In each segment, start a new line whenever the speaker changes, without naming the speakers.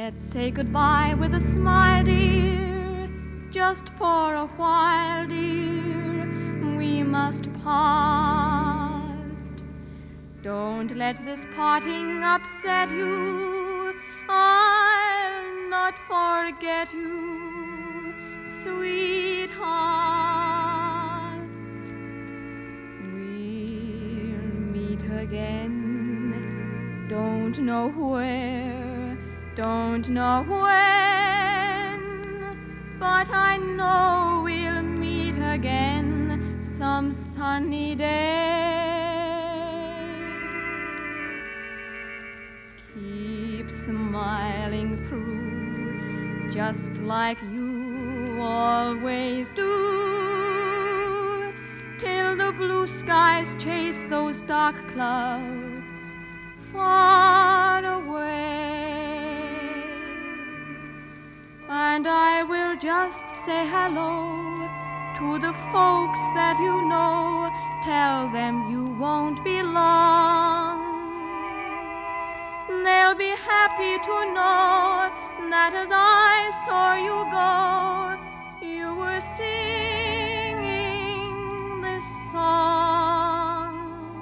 Let's say goodbye with a smile, dear, just for a while, dear, we must part. Don't let this parting upset you, I'll not forget you, sweetheart. We'll meet again, don't know where, don't know when, but I know we'll meet again some sunny day. Keep smiling through, just like you always do, till the blue skies chase those dark clouds far away. And I will just say hello to the folks that you know. Tell them you won't be long. They'll be happy to know that as I saw you go, you were singing this song.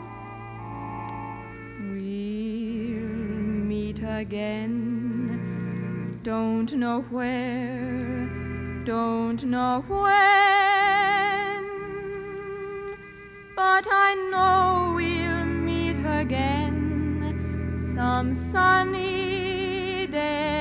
We'll meet again, don't know where, don't know when, but I know we'll meet again some sunny day.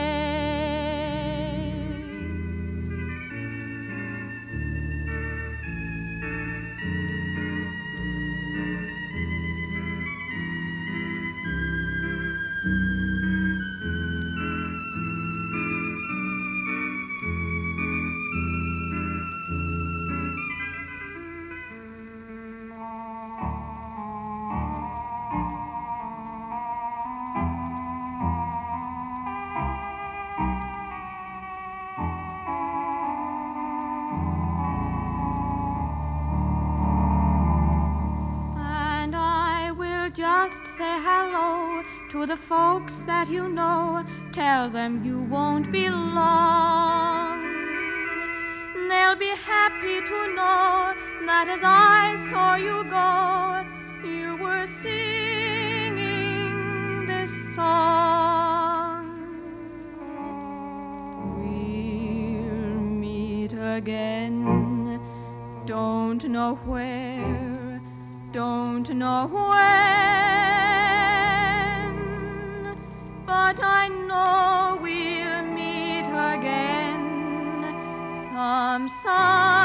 Just say hello to the folks that you know. Tell them you won't be long. They'll be happy to know that as I saw you go, you were singing this song. We'll meet again, don't know where, don't know when, but I know we'll meet again some